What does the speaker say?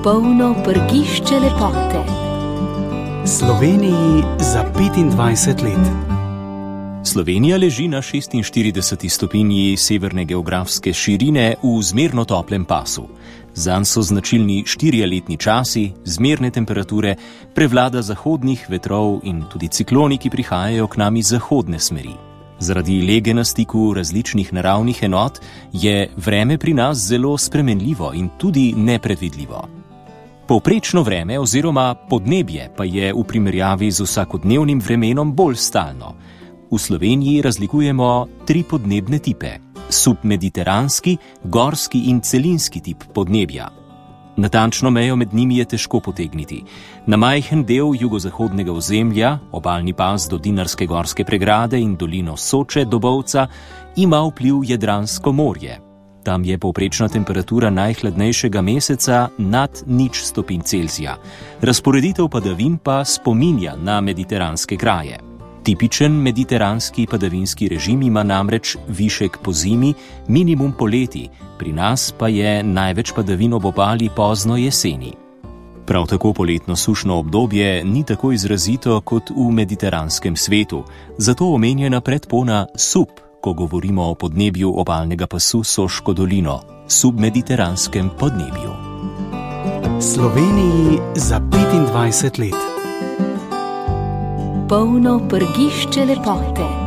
Polno prgišče lepote. Sloveniji za 25 let. Slovenija leži na 46. stopinji severne geografske širine v zmerno toplem pasu. Zanj so značilni 4 letni časi, zmerne temperature, prevlada zahodnih vetrov in tudi cikloni, ki prihajajo k nam iz zahodne smeri. Zaradi lege na stiku različnih naravnih enot je vreme pri nas zelo spremenljivo in tudi nepredvidljivo. Povprečno vreme oziroma podnebje pa je v primerjavi z vsakodnevnim vremenom bolj stalno. V Sloveniji razlikujemo 3 podnebne tipe: submediteranski, gorski in celinski tip podnebja. Natančno mejo med njimi je težko potegniti. Na majhen del jugozahodnega ozemlja, obalni pas do Dinarske gorske pregrade in dolino Soče do Bovca, ima vpliv Jadransko morje. Tam je povprečna temperatura najhladnejšega meseca nad 0 stopinj Celzija. Razporeditev padavin pa spominja na mediteranske kraje. Tipičen mediteranski padavinski režim ima namreč višek pozimi, minimum poleti, pri nas pa je največ padavin ob obali pozno jeseni. Prav tako poletno sušno obdobje ni tako izrazito kot v mediteranskem svetu, zato omenjena predpona sub, ko govorimo o podnebju obalnega pasu Soško dolino, submediteranskem podnebju. Sloveniji za 25 let. Polno prgišče lepote.